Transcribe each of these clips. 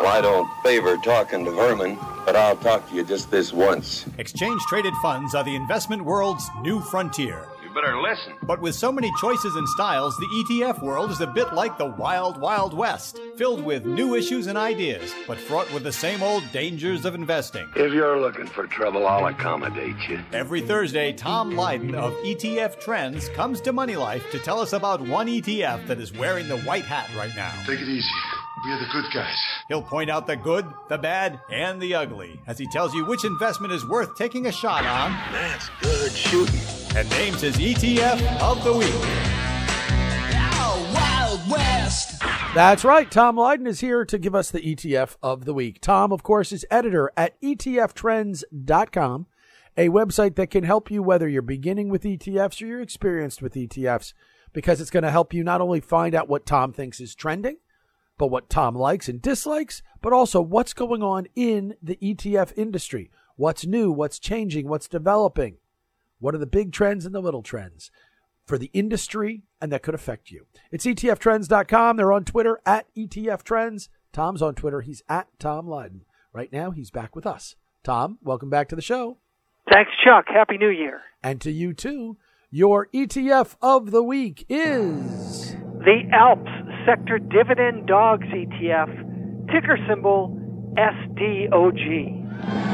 Well, I don't favor talking to vermin, but I'll talk to you just this once. Exchange-traded funds are the investment world's new frontier. You better listen. But with so many choices and styles, the ETF world is a bit like the wild, wild west, filled with new issues and ideas, but fraught with the same old dangers of investing. If you're looking for trouble, I'll accommodate you. Every Thursday, Tom Lydon of ETF Trends comes to Money Life to tell us about one ETF that is wearing the white hat right now. Take it easy. We're the good guys. He'll point out the good, the bad, and the ugly as he tells you which investment is worth taking a shot on. That's good shooting. And names his ETF of the week. Wild West. That's right. Tom Lydon is here to give us the ETF of the week. Tom, of course, is editor at ETFtrends.com, a website that can help you whether you're beginning with ETFs or you're experienced with ETFs, because it's going to help you not only find out what Tom thinks is trending, but what Tom likes and dislikes, but also what's going on in the ETF industry. What's new, what's changing, what's developing. What are the big trends and the little trends for the industry and that could affect you? It's ETFtrends.com. They're on Twitter at ETFtrends. Tom's on Twitter. He's at Tom Lydon. Right now, he's back with us. Tom, welcome back to the show. Thanks, Chuck. Happy New Year. And to you, too. Your ETF of the week is the ALPS Sector Dividend Dogs ETF, ticker symbol SDOG.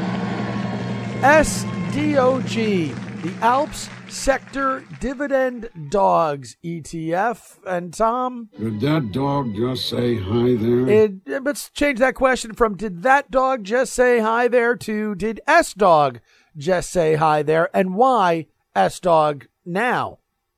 SDOG, the ALPS Sector Dividend Dogs ETF. And Tom? Did that dog just say hi there? Let's change that question from did that dog just say hi there to did S-Dog just say hi there? And why S-Dog now?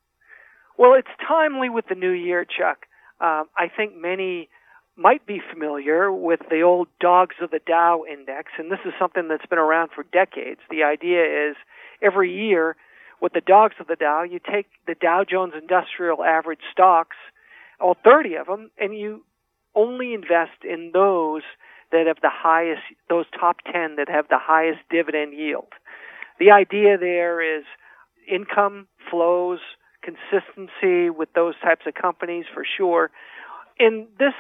Well, it's timely with the new year, Chuck. I think many might be familiar with the old Dogs of the Dow Index, and this is something that's been around for decades. The idea is every year with the Dogs of the Dow, you take the Dow Jones Industrial Average stocks, all 30 of them, and you only invest in those that have the highest, those top 10 that have the highest dividend yield. The idea there is income flows, consistency with those types of companies for sure. And this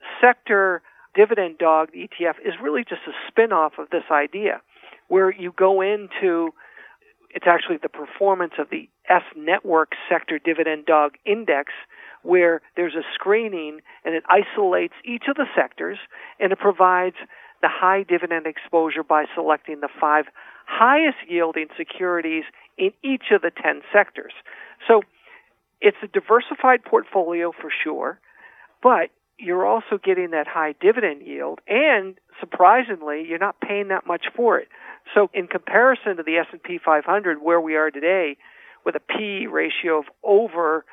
sector dividend dog ETF is really just a spin-off of this idea where you go into, it's actually the performance of the S Network Sector Dividend Dog Index, where there's a screening and it isolates each of the sectors and it provides the high dividend exposure by selecting the 5 highest yielding securities in each of the 10 sectors. So it's a diversified portfolio for sure, but you're also getting that high dividend yield, and surprisingly, you're not paying that much for it. So in comparison to the S&P 500, where we are today, with a P/E ratio of over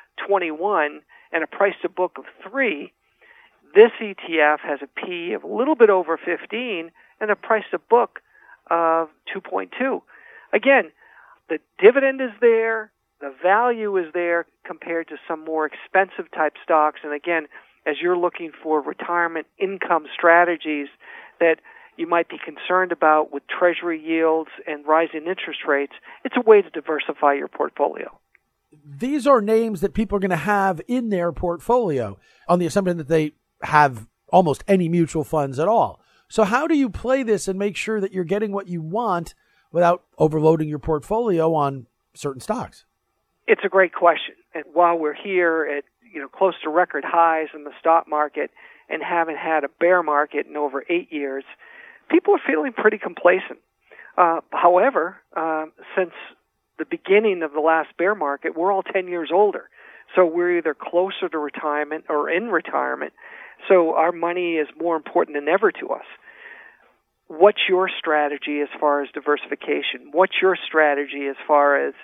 21 and a price-to-book of 3, this ETF has a P/E of a little bit over 15 and a price-to-book of 2.2. Again, the dividend is there, the value is there compared to some more expensive type stocks. And again, as you're looking for retirement income strategies that you might be concerned about with treasury yields and rising interest rates, it's a way to diversify your portfolio. These are names that people are going to have in their portfolio on the assumption that they have almost any mutual funds at all. So how do you play this and make sure that you're getting what you want without overloading your portfolio on certain stocks? It's a great question. And while we're here at close to record highs in the stock market and haven't had a bear market in over 8 years, people are feeling pretty complacent. However, since the beginning of the last bear market, we're all 10 years older. So we're either closer to retirement or in retirement. So our money is more important than ever to us. What's your strategy as far as diversification? What's your strategy as far as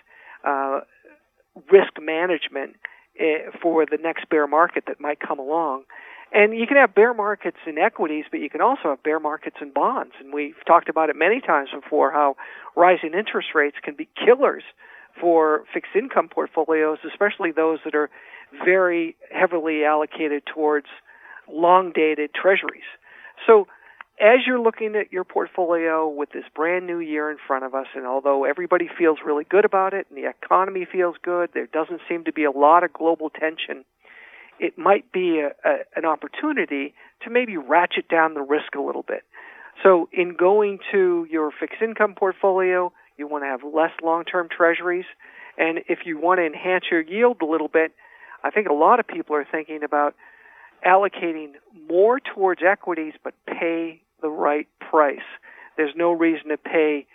risk management for the next bear market that might come along? And you can have bear markets in equities, but you can also have bear markets in bonds. And we've talked about it many times before, how rising interest rates can be killers for fixed income portfolios, especially those that are very heavily allocated towards long-dated treasuries. So as you're looking at your portfolio with this brand new year in front of us, and although everybody feels really good about it and the economy feels good, there doesn't seem to be a lot of global tension, it might be an opportunity to maybe ratchet down the risk a little bit. So in going to your fixed income portfolio, you want to have less long-term treasuries. And if you want to enhance your yield a little bit, I think a lot of people are thinking about allocating more towards equities, but pay the right price. There's no reason to pay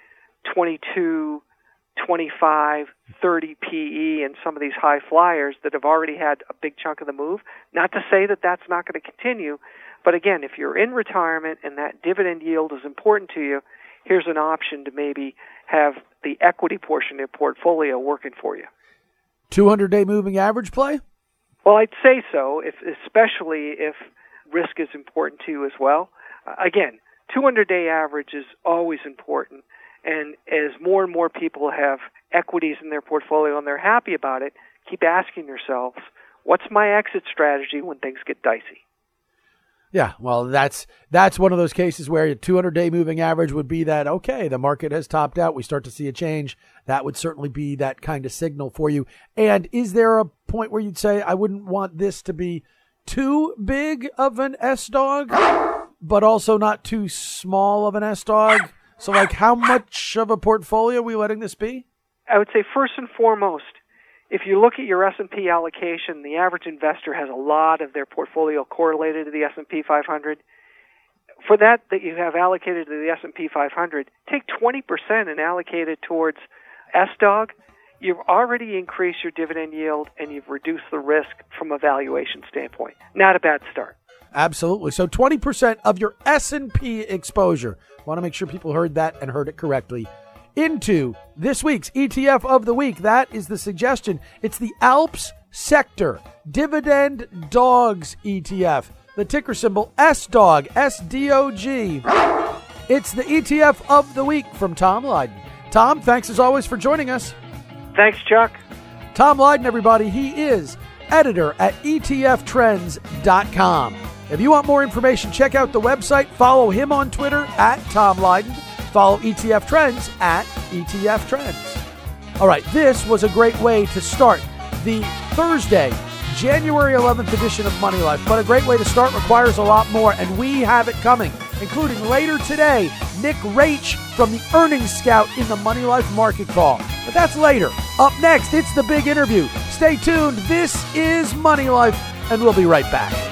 22, 25, 30 PE and some of these high flyers that have already had a big chunk of the move. Not to say that that's not going to continue, but again, if you're in retirement and that dividend yield is important to you, here's an option to maybe have the equity portion of your portfolio working for you. 200-day moving average play? Well, I'd say so, especially if risk is important to you as well. Again, 200-day average is always important. And as more and more people have equities in their portfolio and they're happy about it, keep asking yourselves, what's my exit strategy when things get dicey? Yeah, well, that's one of those cases where a 200-day moving average would be that, okay, the market has topped out. We start to see a change. That would certainly be that kind of signal for you. And is there a point where you'd say, I wouldn't want this to be too big of an S-dog, but also not too small of an S-dog? So, like, how much of a portfolio are we letting this be? I would say first and foremost, if you look at your S&P allocation, the average investor has a lot of their portfolio correlated to the S&P 500. For that you have allocated to the S&P 500, take 20% and allocate it towards S-Dog. You've already increased your dividend yield and you've reduced the risk from a valuation standpoint. Not a bad start. Absolutely. So 20% of your S&P exposure. Want to make sure people heard that and heard it correctly. Into this week's ETF of the week. That is the suggestion. It's the Alps Sector Dividend Dogs ETF. The ticker symbol SDOG, S-D-O-G. It's the ETF of the week from Tom Lydon. Tom, thanks as always for joining us. Thanks, Chuck. Tom Lydon, everybody. He is editor at ETFtrends.com. If you want more information, check out the website. Follow him on Twitter at Tom Lydon. Follow ETF Trends at ETF Trends. All right, this was a great way to start the Thursday, January 11th edition of Money Life. But a great way to start requires a lot more, and we have it coming, including later today, Nick Rach from the Earnings Scout in the Money Life Market Call. But that's later. Up next, it's the big interview. Stay tuned. This is Money Life, and we'll be right back.